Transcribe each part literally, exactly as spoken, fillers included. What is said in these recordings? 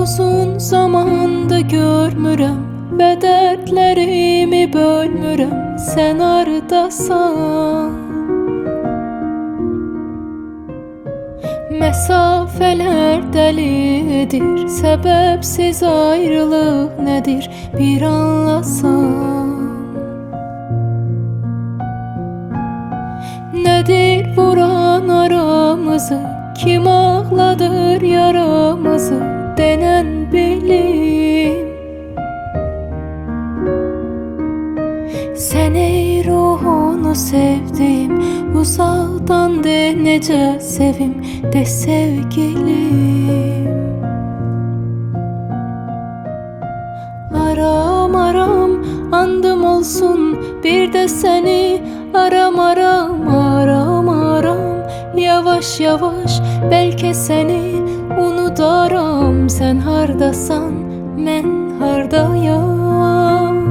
uzun zamanda görmürəm və dərdlərimi bölmürəm, sən hardasan? Məsafələr dəlidir, səbəbsiz ayrılıq nədir, bir anlasan. Nədir vuran aramızı, kim ağladır yaramızı, denən bilim. Sən ey ruhunu sevdim, uzaqdan de necə sevim, de sevgilim. Aram aram andım olsun, bir de seni aram aram aram aram. Yavaş yavaş belki seni unudaram, sen hardasan, mən hardayam.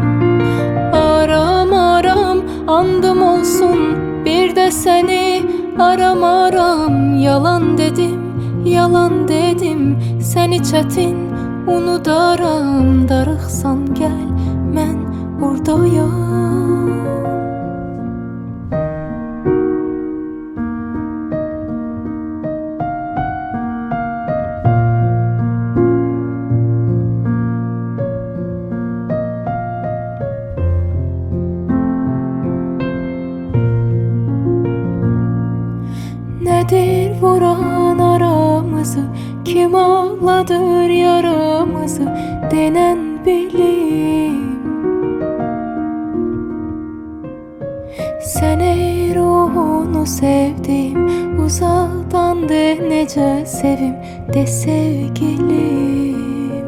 Aram aram andım olsun, bir de seni aram aram. Yalan dedim, yalan dedim, seni çətin unudaram. Darıxsan gəl, mən buradayam. Nedir vuran aramızı, kim ağladır yaramızı, denən bilim. Sən ey ruhunu sevdim, uzaqdan de necə sevim, de sevgilim.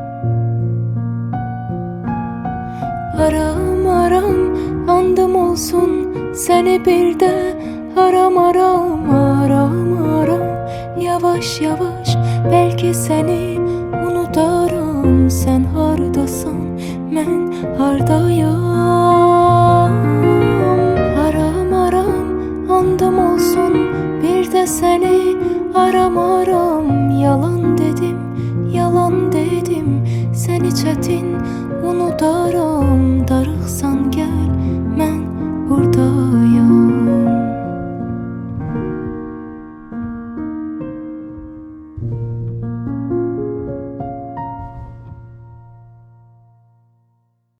Aram aram andım olsun, səni bir də aram aram aram aram. Yavaş yavaş belki seni unudaram, sen hardasan, mən hardayam.